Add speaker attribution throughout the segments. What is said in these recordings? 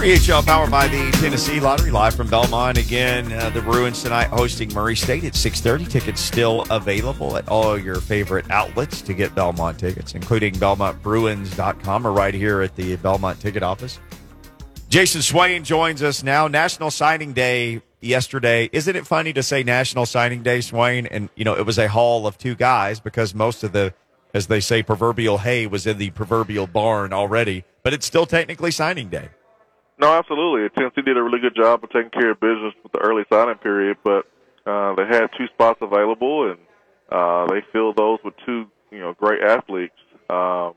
Speaker 1: 3HL powered by the Tennessee Lottery, live from Belmont. Again, the Bruins tonight hosting Murray State at 6:30. Tickets still available at all your favorite outlets to get Belmont tickets, including BelmontBruins.com or right here at the Belmont ticket office. Jason Swain joins us now. National Signing Day yesterday. Isn't it funny to say National Signing Day, Swain? And, you know, it was a haul of two guys because most of the, as they say, proverbial hay was in the proverbial barn already. But it's still technically signing day.
Speaker 2: No, absolutely. Tennessee did a really good job of taking care of business with the early signing period, but they had two spots available, and they filled those with two, great athletes, and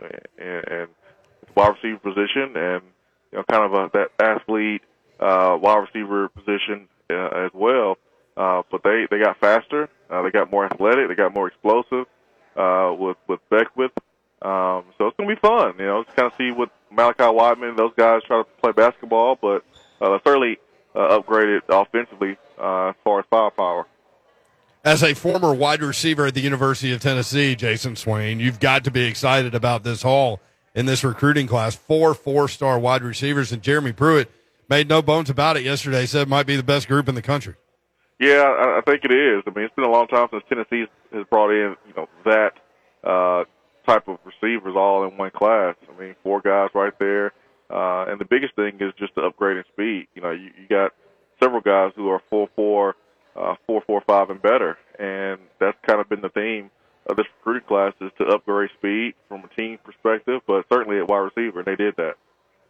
Speaker 2: wide receiver position, and kind of that athlete wide receiver position as well. But they got faster, they got more athletic, they got more explosive with Beckwith. So it's going to be fun, just kind of see what Malachi Wideman, those guys try to play basketball, but certainly upgraded offensively as far as firepower.
Speaker 3: As a former wide receiver at the University of Tennessee, Jason Swain, you've got to be excited about this haul in this recruiting class. 4 4-star wide receivers, and Jeremy Pruitt made no bones about it yesterday, said it might be the best group in the country.
Speaker 2: Yeah, I think it is. I mean, it's been a long time since Tennessee has brought in, that type of receivers all in one class. I mean, 4 guys right there. And the biggest thing is just the upgrade in speed. You got several guys who are 4.4, 4.45 and better. And that's kind of been the theme of this recruiting class, is to upgrade speed from a team perspective, but certainly at wide receiver, and they did that.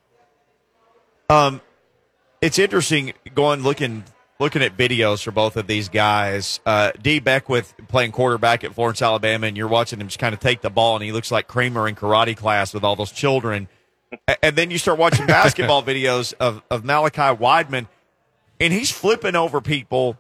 Speaker 1: It's interesting looking at videos for both of these guys. D. Beckwith playing quarterback at Florence, Alabama, and you're watching him just kind of take the ball, and he looks like Kramer in karate class with all those children. And then you start watching basketball videos of Malachi Wideman, and he's flipping over people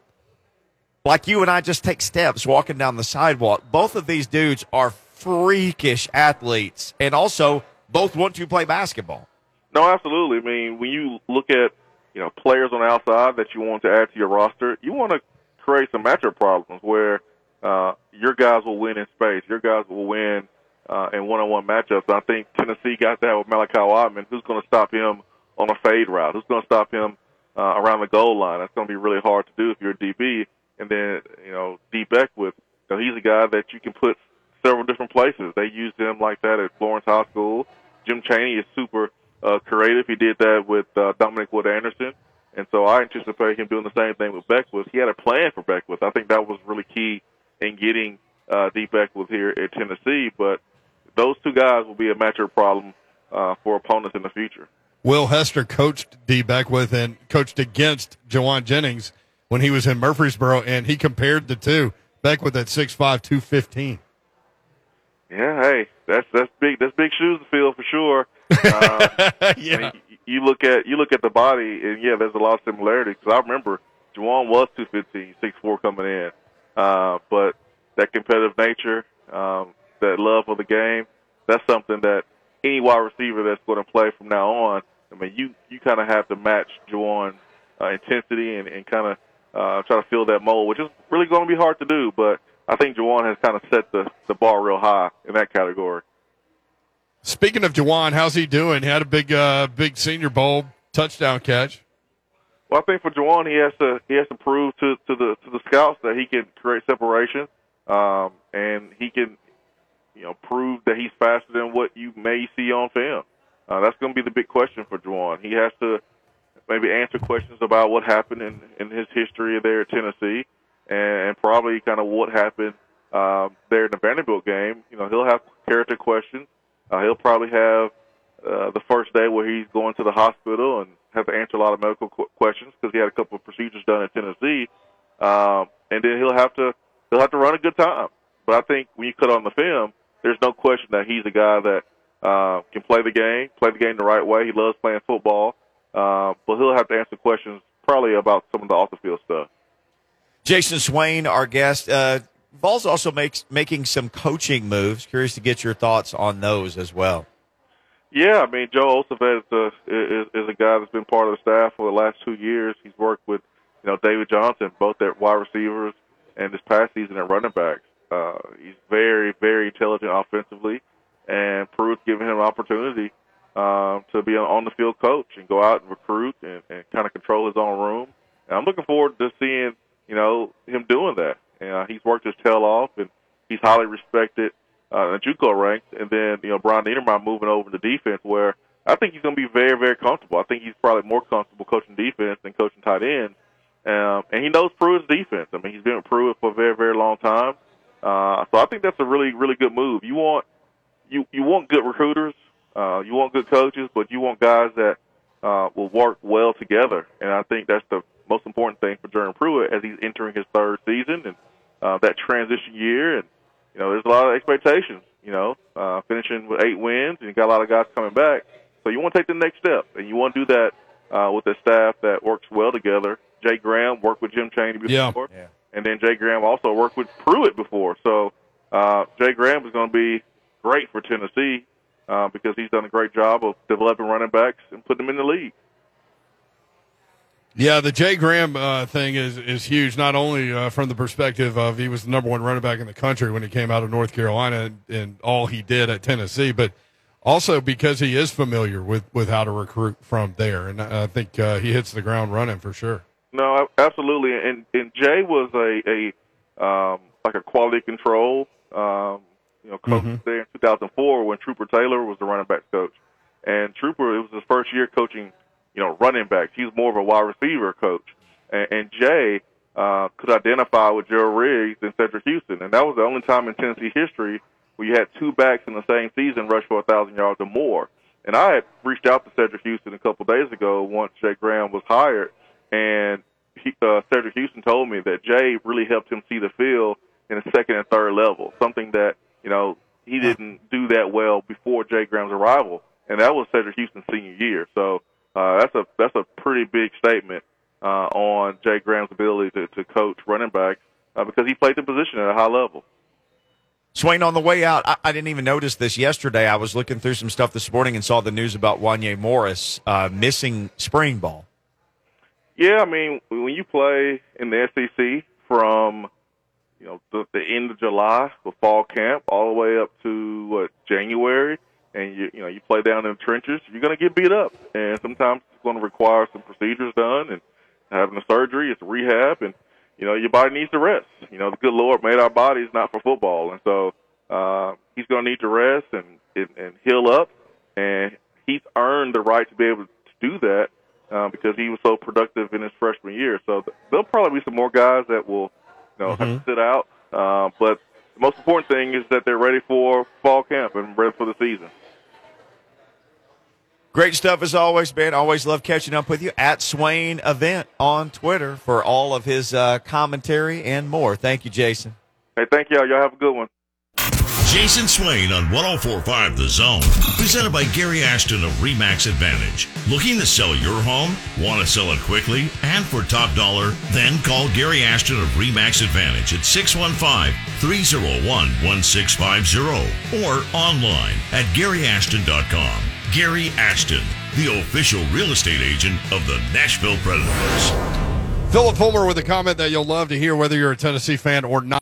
Speaker 1: like you and I just take steps walking down the sidewalk. Both of these dudes are freakish athletes, and also both want to play basketball.
Speaker 2: No, absolutely. I mean, when you look at players on the outside that you want to add to your roster, you want to create some matchup problems where your guys will win in space, your guys will win in one-on-one matchups. I think Tennessee got that with Malachi Wideman. Who's going to stop him on a fade route? Who's going to stop him around the goal line? That's going to be really hard to do if you're a DB. And then, D. Beckwith, he's a guy that you can put several different places. They used him like that at Florence High School. Jim Chaney is super creative. He did that with Dominic Wood Anderson. And so I anticipate him doing the same thing with Beckwith. He had a plan for Beckwith. I think that was really key in getting D. Beckwith here at Tennessee. But those two guys will be a matchup problem for opponents in the future.
Speaker 3: Will Hester coached D. Beckwith and coached against Jawan Jennings when he was in Murfreesboro, and he compared the two. Beckwith at 6'5", 215.
Speaker 2: Yeah, hey, that's big. That's big shoes to fill for sure.
Speaker 3: Yeah.
Speaker 2: I mean, you look at the body, and yeah, there's a lot of similarities. Because I remember Juwan was 215, 6'4" coming in, but that competitive nature, that love for the game, that's something that any wide receiver that's going to play from now on. I mean, you kind of have to match Juwan's intensity and kind of try to fill that mold, which is really going to be hard to do. But I think Juwan has kind of set the bar real high in that category.
Speaker 3: Speaking of Juwan, how's he doing? He had a big Senior Bowl touchdown catch.
Speaker 2: Well, I think for Juwan, he has to prove to the scouts that he can create separation, and he can prove that he's faster than what you may see on film. That's going to be the big question for Juwan. He has to maybe answer questions about what happened in his history there at Tennessee, and probably kind of what happened there in the Vanderbilt game. He'll have character questions. He'll probably have the first day where he's going to the hospital and have to answer a lot of medical questions because he had a couple of procedures done in Tennessee, and then he'll have to run a good time. But I think when you cut on the film, there's no question that he's a guy that can play the game the right way. He loves playing football, but he'll have to answer questions probably about some of the off-the-field stuff.
Speaker 1: Jason Swain, our guest. Vols also making some coaching moves. Curious to get your thoughts on those as well.
Speaker 2: Yeah, I mean, Joe Ossovet is a guy that's been part of the staff for the last 2 years. He's worked with, David Johnson, both at wide receivers and this past season at running backs. He's very, very intelligent offensively, and Pruitt's giving him an opportunity to be an on-the-field coach and go out and recruit and kind of control his own room. And I'm looking forward to seeing, him doing that. And he's worked his tail off, and he's highly respected in the JUCO ranks. And then, Brian Niedermeyer moving over to defense, where I think he's going to be very, very comfortable. I think he's probably more comfortable coaching defense than coaching tight ends. And he knows Pruitt's defense. I mean, he's been with Pruitt for a very, very long time. So I think that's a really, really good move. You want good recruiters, you want good coaches, but you want guys that will work well together. And I think that's the most important thing for Jeremy Pruitt as he's entering his third season and that transition year. And there's a lot of expectations. Finishing with 8 wins, and you got a lot of guys coming back. So you want to take the next step, and you want to do that with a staff that works well together. Jay Graham worked with Jim Chaney before, and then Jay Graham also worked with Pruitt before. So Jay Graham is going to be great for Tennessee because he's done a great job of developing running backs and putting them in the league.
Speaker 3: Yeah, the Jay Graham thing is huge, not only from the perspective of he was the number 1 running back in the country when he came out of North Carolina and all he did at Tennessee, but also because he is familiar with how to recruit from there. And I think he hits the ground running for sure. No,
Speaker 2: absolutely. And Jay was like a quality control coach there in 2004 when Trooper Taylor was the running backs coach. And Trooper, it was his first year coaching running backs. He was more of a wide receiver coach. And Jay could identify with Gerald Riggs and Cedric Houston. And that was the only time in Tennessee history where you had 2 backs in the same season rush for 1,000 yards or more. And I had reached out to Cedric Houston a couple of days ago once Jay Graham was hired. And Cedric Houston told me that Jay really helped him see the field in the second and third level, something that, he didn't do that well before Jay Graham's arrival. And that was Cedric Houston's senior year. So that's a pretty big statement on Jay Graham's ability to coach running backs because he played the position at a high level.
Speaker 1: Swain, on the way out, I didn't even notice this yesterday. I was looking through some stuff this morning and saw the news about Wanya Morris missing spring ball.
Speaker 2: Yeah, I mean, when you play in the SEC from the end of July with fall camp all the way up to January, and you play down in the trenches, you're going to get beat up, and sometimes it's going to require some procedures done and having a surgery, it's rehab, and your body needs to rest. The good Lord made our bodies not for football, and so he's going to need to rest and heal up, and he's earned the right to be able to do that because he was so productive in his freshman year. So there'll probably be some more guys that will have to sit out, but the most important thing is that they're ready for fall camp and ready for the season.
Speaker 1: Great stuff as always, man. Always love catching up with you. At Swain Event on Twitter for all of his commentary and more. Thank you, Jason.
Speaker 2: Hey, thank y'all. Y'all have a good one.
Speaker 4: Jason Swain on 104.5 The Zone. Presented by Gary Ashton of RE/MAX Advantage. Looking to sell your home? Want to sell it quickly and for top dollar? Then call Gary Ashton of RE/MAX Advantage at 615-301-1650 or online at GaryAshton.com. Gary Ashton, the official real estate agent of the Nashville Predators.
Speaker 3: Philip Fulmer with a comment that you'll love to hear whether you're a Tennessee fan or not.